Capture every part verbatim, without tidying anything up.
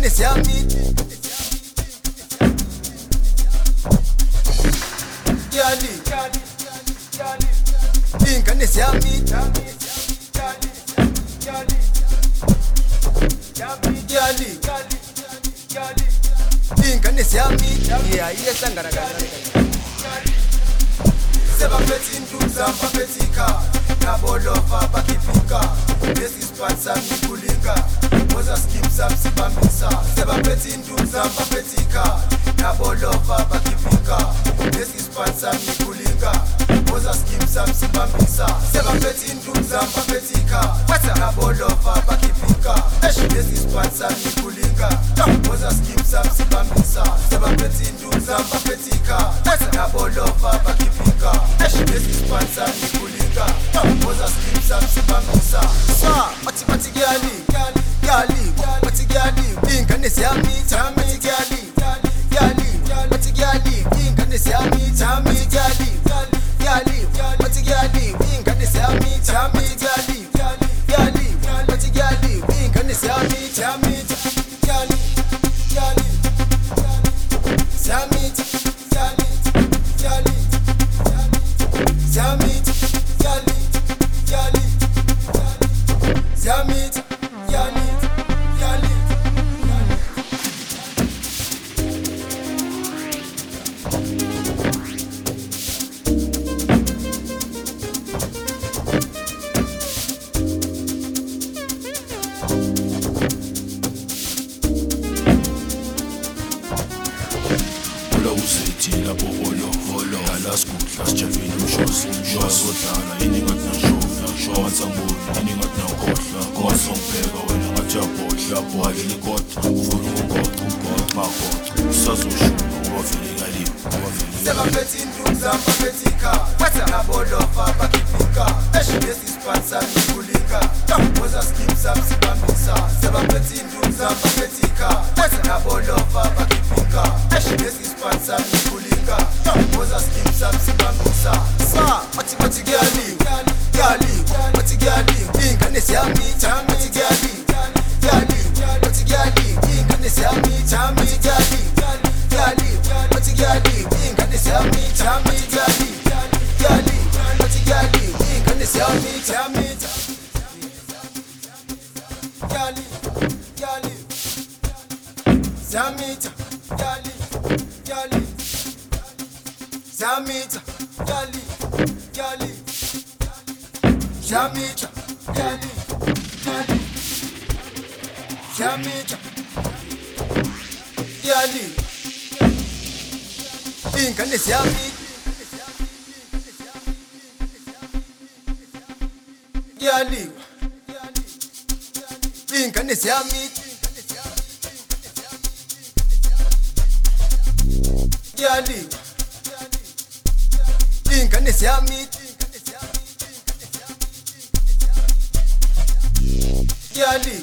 ingane siyami Yali ingane siyami Yali ingane siyami yeah iyehlangana kancane sebaphethe induza baphethe ikha nabolova bakhipika lesi sponsor nikulinga moza skip sam sibambisa sebaphethe induza baphethe ikha nabolova bakhipika lesi sponsor nikulinga moza skip sam sibambisa sebaphethe induza baphethe ikha nabolova bakhipika lesi sponsor nikulinga moza skip sam sibambisa sebaphethe induza baphethe ikha nabolova bakhipika lesi sponsor nikulinga moza skip sam sibambisa sa athi bathi kyali kyali bathi kyali ingane siyami thami kyali kyali bathi kyali ingane siyami thami kyali kyali bathi kyali ingane siyami thami kyali kyali bathi kyali ingane siyami thami kyali kyali siyami kyali kyali siyami kyali kyali siyami kyali kyali Usithila bobolo volo alaskutla sijavile umshosi umshosi odlala iningathi nashofa showa sangoni iningathi nakhohla kwasongibheka wena ngathi yabhodla bhwale likota ufuna ukungoqa ugoqa magoqa usazoshuma wavele kaliwe wavele sebaphethe induza baphethe ikha nabolova bakhipika lesi sponsor nikulinga moza skip sam sibambisa sebaphethe induza baphethe ikha nabolova bakhipika lesi sponsor nikulinga moza skip sam sibambisa sa athi bathi kyali kyali bathi kyali ingane siyami thami kyali kyali bathi kyali ingane siyami thami kyali kyali bathi kyali ingane siyami thami kyali kyali bathi kyali ingane siyami thami kyali kyali Zamita, Yali, Yali, Zamita, Yali, Yali, Zamita, Yali, Yali, Zamita, Yali, ingane siyami, Yali, ingane siyami. Yali ingane siyami Yali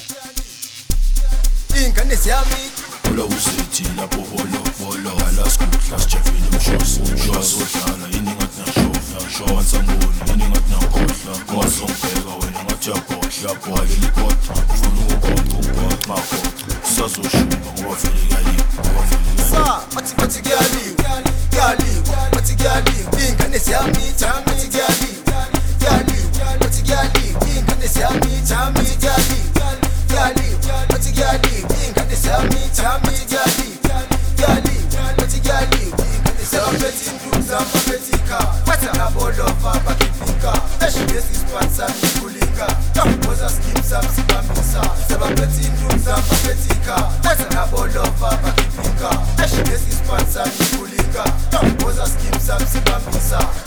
ingane siyami Ola usithila bobolo volo alaskutla sijavile umshosi umshosi odlala iningathi nashofa showa sangoni iningathi nakhohla kwasongibheka wena ngathi yabhodla bhwale likota ufuna ukungoqa ugoqa magoqa usazoshuma wavele kaliwe wavele sa athi bathi kyali kyali bathi kyali ingane siyami thami kyali kyali bathi kyali ingane siyami thami kyali kyali bathi kyali ingane siyami thami kyali kyali bathi kyali ingane sebaphethe induza baphethe ikha nabolova bakhipika lesi sponsor nikulinga moza skip sam sibambisa sebaphethe induza baphethe ikha nabolova bakhipika lesi sponsor nikulinga moza skip sam sibambisa